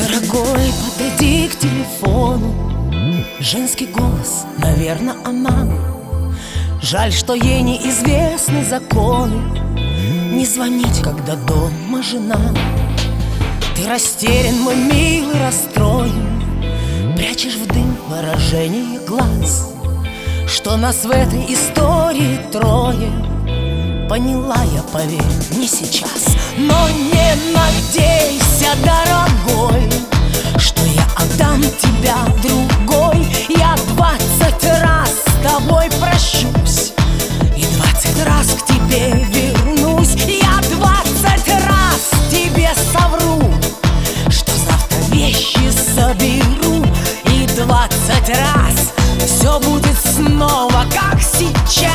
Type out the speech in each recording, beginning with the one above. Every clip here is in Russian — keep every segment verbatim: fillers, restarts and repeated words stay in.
Дорогой, подойди к телефону. Женский голос, наверное, она. Жаль, что ей неизвестны законы. Не звонить, когда дома жена. Ты растерян, мой милый, расстроен. Прячешь в дым выражение глаз. Что нас в этой истории трое. Поняла я, поверь, не сейчас. Но не надейся, дорогой, что я отдам тебя другой. Я двадцать раз с тобой прощусь и двадцать раз к тебе вернусь. Я двадцать раз тебе совру, что завтра вещи соберу. И двадцать раз все будет снова, как сейчас.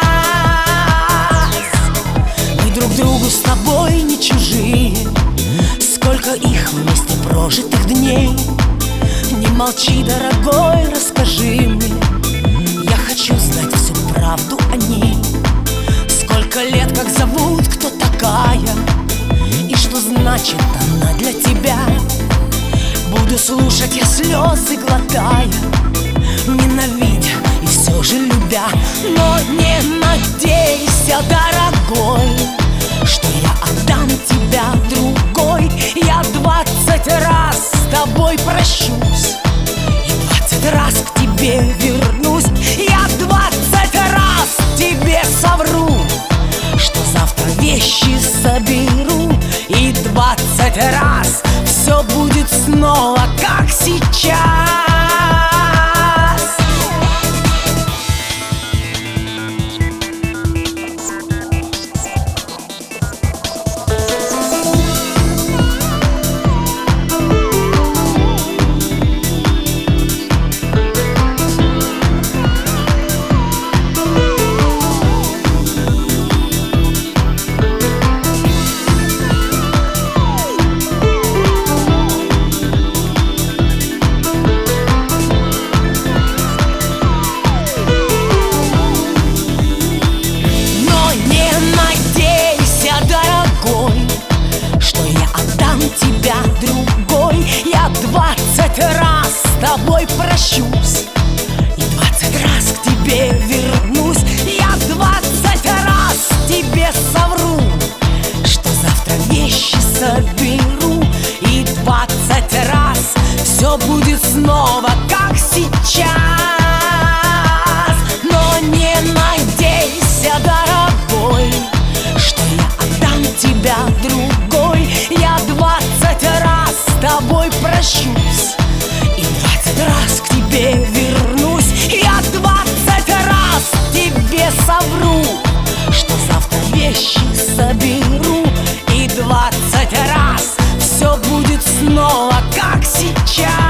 Мы друг другу с тобой не чужие. Сколько их вместе прожитых дней. Не молчи, дорогой, расскажи мне. Я хочу знать всю правду о ней. Сколько лет, как зовут, кто такая, и что значит она для тебя. Буду слушать я слезы глотая, ненавидя и все же любя. Но не надейся, дорогой, что я отдам тебя другой. Я двадцать раз с тобой прощусь и двадцать раз к тебе вернусь. Я двадцать раз тебе совру, что завтра вещи соберу. И двадцать раз все будет снова, как сейчас. Тебя другой. Я двадцать раз с тобой прощусь и двадцать раз к тебе вернусь. Я двадцать раз тебе совру, что завтра вещи соберу. И двадцать раз все будет снова, как сейчас. Но не надейся, дорогой, что я отдам тебя другой. Я двадцать раз с тобой прощусь и двадцать раз к тебе вернусь. Я двадцать раз тебе совру, что завтра вещи соберу. И двадцать раз все будет снова, как сейчас.